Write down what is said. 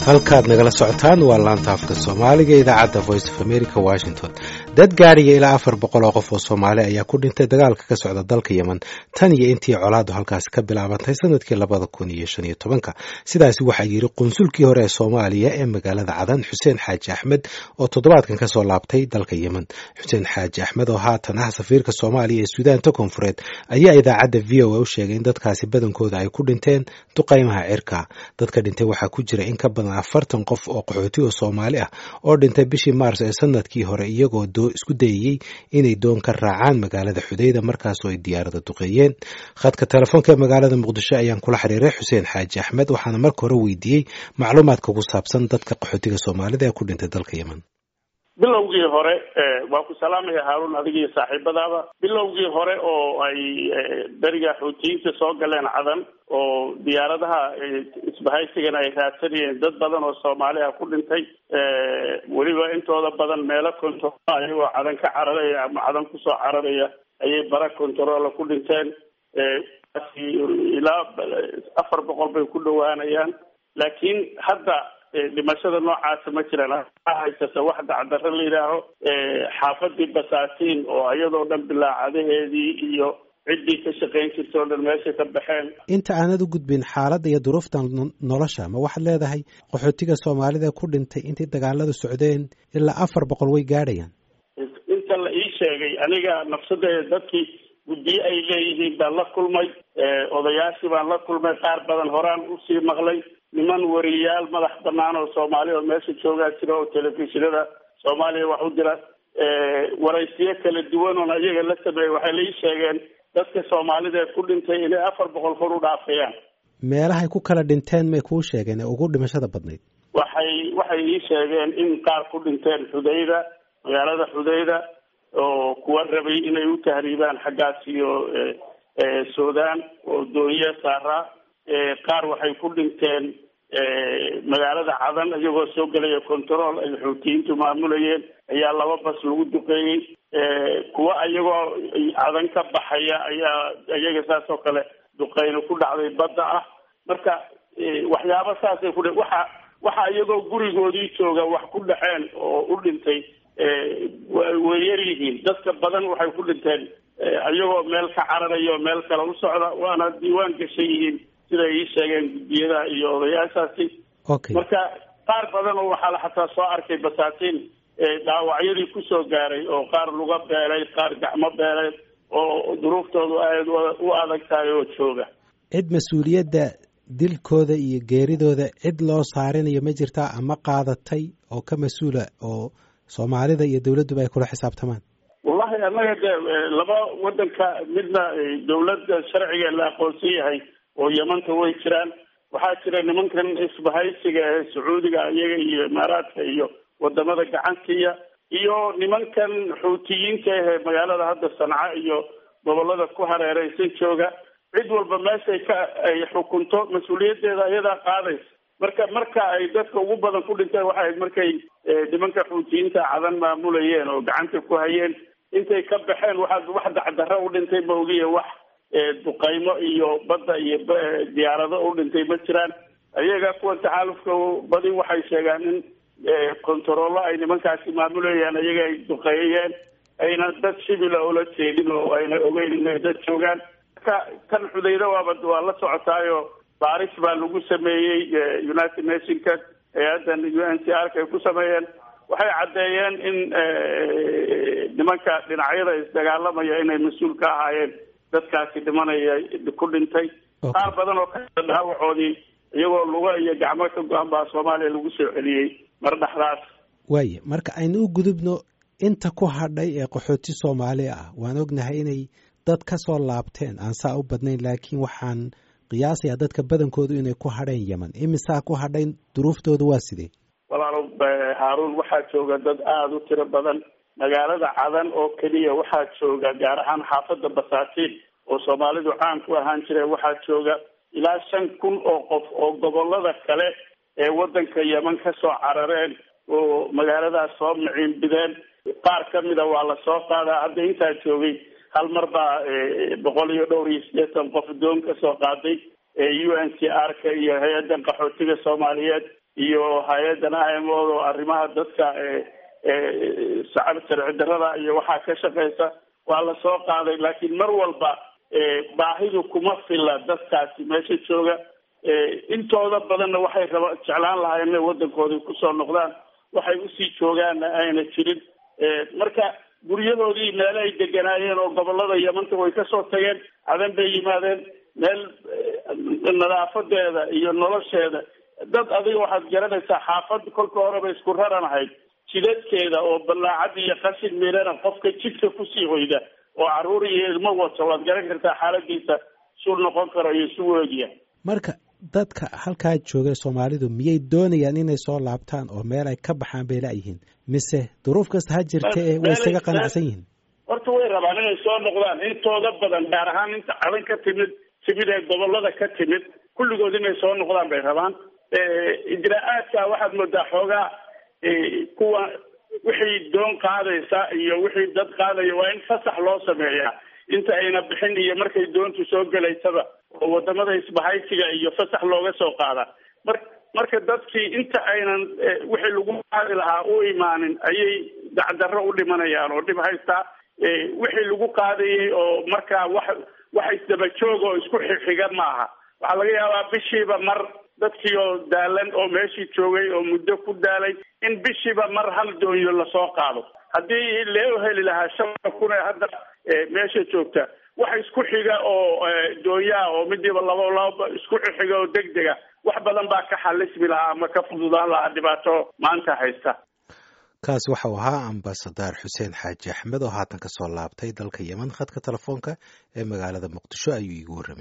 halkaad nagala socotaan waa laanta afka soomaaliga idaacadda voice of america washington. dad gaadhiya ilaa 400 oo qof oo Soomaali ayaa ku dhintay dagaalka ka socda dalka Yemen tan iyo intii colaadu halkaas ka bilaabantay sanadkii 2015. sidaasi waxaa yiri qunsulkii hore ee Soomaaliya ee magaalada Cadan Xuseen Xaaji Axmed oo toddobaadkan ka soo laabtay dalka Yemen. Xuseen Xaaji Axmed oo haatan ah safiirka Soomaaliya ee Suudaanta Koonfureed ayaa idaacadda VOA u sheegay in dadkaasi badankooda ay ku dhinteen duqeymaha cirka. dadka dhintay waxaa ku jira in ka badan 40 qof oo qaxooti oo Soomaali ah oo dhintay bishii Maars ee sanadkii hore iyagoo isku dayay inay doon ka raacaan magaalada Xudayda markaas oo ay diyaarada duqeeyeen. khadka telefoonka magaalada Muqdisho ayaan kula xiriiray Xuseen Xaaji Axmed waxaana markii hore weydiiyay macluumaadka ku saabsan dadka qaxootiga Soomaalida ee ku dhintay dalka Yemen. bilowgii hore waa ku salaamaya Haarun adiga iyo saaxiibadaada. bilowgii hore oo ay dariga xuutiyiinta soo galeen Cadan oo diyaaradaha isbahaysigan ay raadsanayeen dad badan oo Soomaali ah ku dhintay weliba intooda badan meelo kontarool ayagoo Cadan ka cararaya ama Cadan kusoo cararaya ayay bara kontarool ku dhinteen ilaa 400 bay ku dhawaanayaan. laakiin hadda dhimashada noocaas ma jiraan. haysata wax dacdarro la yidhaaho xaafadii Basaatiin oo iyadoo dhan bilaacadaheedii iyo ciddii ka shaqayn jirtay oo dhan meesha ka baxeen. inta aanad u gudbin xaaladda iyo duruuftan nolosha ma waxaad leedahay qaxootiga Soomaalida ku dhintay intii dagaaladu socdeen ilaa 400 way gaadhayaan? inta la ii sheegay aniga nafsadeeda dadkii guddiye ay leeyihiin baan la kulmay, odayaashii baan la kulmay, qaar badan horaan usii maqlay. niman wariyaal madax banaan oo Soomaali oo meesha joogaa jira oo telefishinada Soomaaliya wax u dira waraysiyo kala duwan oo ayaga la sameeyay waxay la sheegeen dadka Soomaalida ku dhintay inay 400 kor u dhaafayaan. meelahay ku kala dhinteen may kuu sheegeen ugu dhimashada badnayd? waxay ii sheegeen in qaar ku dhinteen Xudayda, magaalada Xudayda oo kuwa rabay inay u tahriibaan xaggaas iyo Suudaan oo dooniya saaraa. qaar waxay ku dhinteen magaalada Cadan iyagoo soo galaya control ay xuutiyiintu maamulayeen ayaa 2 bas lagu duqeeyay. kuwa iyagoo Cadan ka baxaya ayaa iyaga saas oo kale duqeyno ku dhacday badda ah. marka waxyaabo saas ay ku waxa iyagoo gurigoodii jooga wax ku dhaceen oo u dhintay way yar yihiin. dadka badan waxay ku dhinteen iyagoo meel ka cararayo meel kale u socda waana diiwaan gashay yihiin sida ay sheegeen guddiyada iyo odayaashaasi. marka qaar badan oo waxaa la xataa soo arkay Basaatiin dhaawacyadii ku soo gaaray oo qaar luga beelay, qaar gacmo beelay oo duruuftoodu aad u adag tahay oo jooga. cid mas'uuliyadda dilkooda iyo geeridooda cid loo saarinayo ma jirtaa ama qaadatay oo ka mas'uula oo Soomaalida iyo dawladdu ay kula xisaabtamaan? wallahi anaga laba wadanka midna dawladda sharciga la aqoonsan yahay oo Yemenka way jiraan. waxaa jira nimankan isbahaysiga ee Sacuudiga iyaga iyo Imaaraadka iyo wadamada gacantiya iyo nimankan xuutiyiinta ee magaalada hadda Sanca iyo gobolada ku hareeraysan jooga. cid walba meeshay ka ay xukunto mas'uuliyadeeda ayada qaadaysa. marka ay dadka ugu badan ku dhinteen waxay markay nimanka xuutiyiinta Cadan maamulayeen oo gacanta ku hayeen intay ka baxeen wax dacdarro u dhintay ma ogiye wax duqeymo iyo badda iyo diyaarado u dhintay ma jiraan. ayaga kuwa taxaalufka badi waxay sheegaan in kontaroolo ay nimankaasi maamulayaan ayaga ay duqeeyeen ayna dad shibila ula jeedin oo ayna ogeyn inay dad joogaan. kan Xudayda waa la socotaayo baaris baa lagu sameeyey United Nationska hay'adan UNHCR ay ku sameeyeen. waxay caddeeyeen in nimanka dhinacyada isdagaalamaya inay mas'uul ka ahaayeen dadkaasi dhimanaya ku dhintay. qaar badan oo ka dhaawacoodii iyagoo luga iyo gacmo ka go'an baa Soomaaliya lagu soo celiyey mar dhaxdaas. waaye marka aynu u gudubno inta ku hadhay ee qaxooti Soomaali ah waan ognahay inay dad ka soo laabteen aan saa u badnayn laakiin waxaan qiyaasayaa dadka badankoodu inay ku hadheen Yemen. imisaa ku hadhayn duruuftoodu waa sidee? walaalo Haarun waxaa jooga dad aad u tiro badan magaalada Cadan oo kaliya waxaa jooga gaar ahaan xaafadda Basaatiin oo Soomaalidu caan ku ahaan jireen waxaa jooga ilaa 5,000 oo qof oo gobolada kale ee wadanka Yemen ka soo carareen oo magaaladaas soo miciin bideen. qaar ka mida waa la soo qaadaa. hadda intaa joogay hal mar baa 180 qof doon ka soo qaaday UNHCR-ka iyo hay'adda qaxootiga Soomaaliyeed iyo hay-adan IMO oo arrimaha dadka sharci darrada iyo waxaa ka shaqeysa waa la soo qaaday, laakiin mar walba baahidu kuma filla dadkaasi meesha jooga. Intooda badanna waxay jeclaan lahaayeen inay waddankoodii kusoo noqdaan, waxay usii joogaanna ayna jirin. Marka guryadoodii meele ay deganaayeen oo gobolada Yamanta way kasoo tageen, cadan bay yimaadeen, meel nadaafadeeda iyo nolosheeda dad adiga waxaad garanaysaa xaafad kolka horeba isku raran ahayd, jidadkeeda oo ballaacad iyo qashin meelana qofka jidka kusii hoyda oo caruur iyo ilmo wata, waad garan kartaa xaaladiisa suu noqon karo iyo suu weegiya. Marka dadka halkaa jooga Soomaalidu miyay doonayaan inay soo laabtaan oo meel ay ka baxaan bay laayihiin, mise duruuf kasta ha jirta ee way isaga qanacsan yihiin? Horta way rabaan inay soo noqdaan, intooda badan gaar ahaan inta cadan ka timid ee gobolada ka timid kulligood inay soo noqdaan bay rabaan. Ijraa'aadka waxaad moodaa xoogaa kuwa wixii doon qaadaysa iyo wixii dad qaadaya waa in fasax loo sameeyaa inta ayna bixin iyo markay doontu soo gelaysaba oo wadamada isbahaysiga iyo fasax looga soo qaada. Marka dadkii inta aynan wixii lagu qaadi lahaa u imaanin ayay dacdarro u dhimanayaan oo dhib haystaa. Wixii lagu qaadayay oo markaa wax isdaba joog oo isku xiga maaha. Waxaa laga yaabaa bishiiba mar dadkii oo daalan oo meeshii joogay oo muddo ku daalay in bishiiba mar hal doonyo lasoo qaado. Haddii loo heli lahaa 5 kun ee hadda meesha joogta wax isku xiga oo doonyaa oo midiba laba isku xiga oo degdega wax badan baa ka xalismi lahaa ama ka fududaan lahaa dhibaato maanta haysta. kaas waxa uu ahaa Ambassador Xuseen Xaaji Axmed oo haatan ka soo laabtay dalka Yemen. Khadka telefoonka ee magaalada Muqdisho ayuu iigu warramay.